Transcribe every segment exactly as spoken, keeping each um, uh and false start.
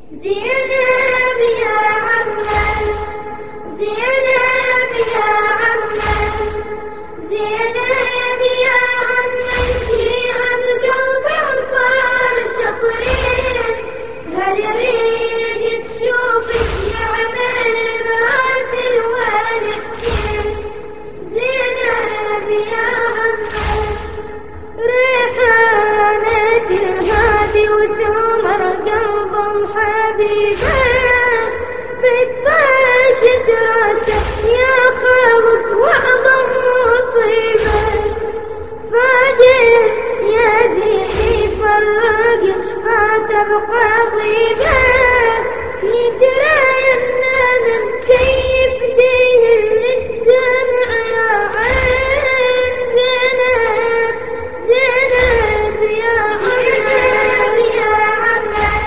زينب يا عمي، زينب يا عمي، زينب يا عمي، شيعة بقلبي وصار شطرين. هل يريد تشوفك يعمل براس الوالي حسين؟ زينب يا عمي، ريحانة الهادي وثمر قلبه حبيبه، بتباشت راسه يا خالق واعظم مصيبه. فاجر يا زيني فرق شفاته بقضيبه، يترينا من كيف ديه الدمع يا عين. زينب زينب يا عمي، يا عمي،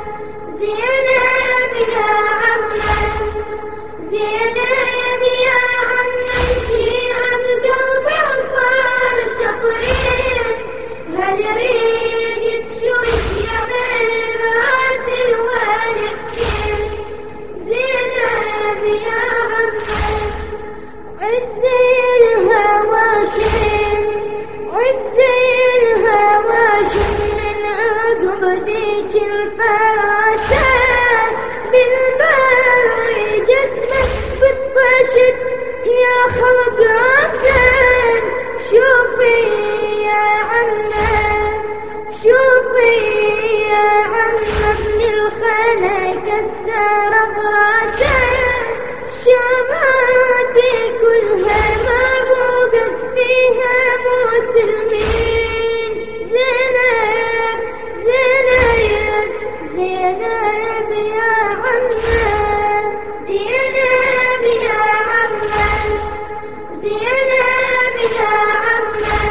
زينب يا عمي، زينب يا عمي، شيعة بقلبي وصار شطرين. هل يريد تشوف يعمل براس الوالي حسين؟ زينب يا عمي، عز الهوى شين، عز الهوى شين من عقب ذيك الفراسة، بالبر جسمه بالطشت يا خلق راسين. شوفي يا عمي، شوفي يا عمي، ابن الخلا كسر براسه، شماتي كلها مربوطة فيها مسلمين. زينب زينب زينب يا عمي، زينب يا عمي، زينب يا عمي،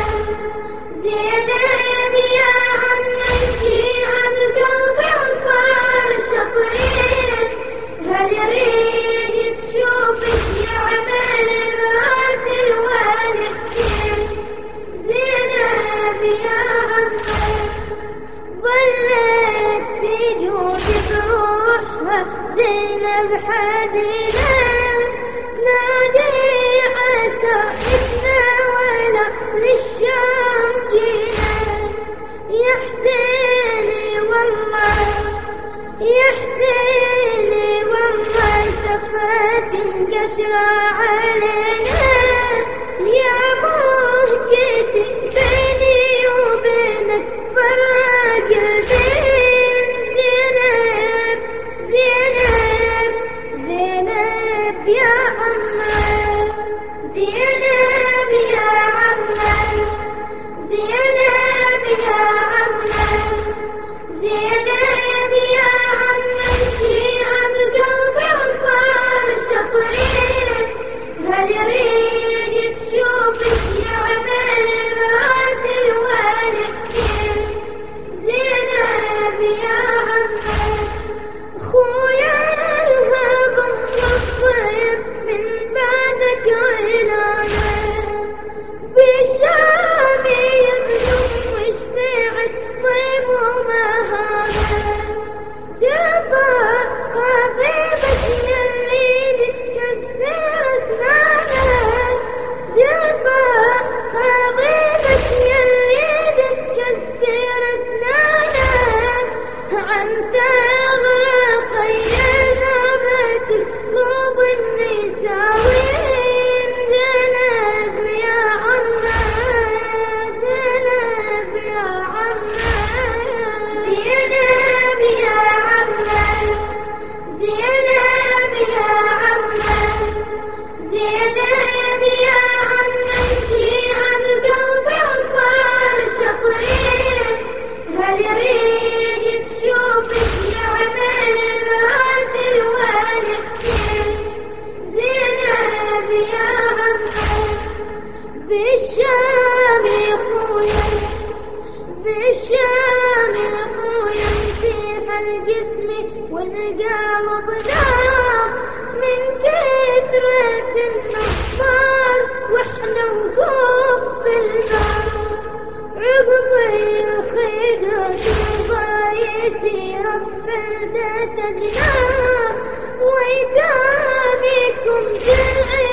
زينب يا عمي، شيعة بقلبي وصار شطرين. هل يريد تشوفك يعمل براس الوالي حسين؟ زينب يا عمي، ظلت تجود بروحها زينب حزينة، نادي عسى إثنى ولا للشام جينا. يا حسيني والله، يا حسيني والله، سفرة قشرة علينا، يا مهجتي بيني وبينك فرق البين. زينب زينب زينب يا عمي، زينب يا عمي، زينب يا عمي، زينب يا عمي، شيعة بقلبي وصار شطرين. هل يريد تشوفك يعمل براس الوالي حسين؟ زينب يا عمي، خويا الهضم والطيب من بعدك عناية، بالشام يبنوا وشبعت طيب ومهانة. دفع قضيبك يلي تتكسر اسنانه، دفع قضيبك يلي تتكسر اسنانه، عن ثغرة قينا بتقلب النساوين. زينب يا عمي، زينب يا عمي، زينب يا عمي، زينب يا عمي، زينب يا عمي، شيعة بقلبي وصار شطرين. هل يريد تشوفك يعمل براس الوالي حسين؟ زينب يا عمي، بالشام يا خويا، بالشام يا خويا، يطيح الجسم والقلب نار من كثرة النصار، واحنا وقوف بالباب. عقب الخيدر تبغى يسير بفلدة أدنى ويتاميكم جرع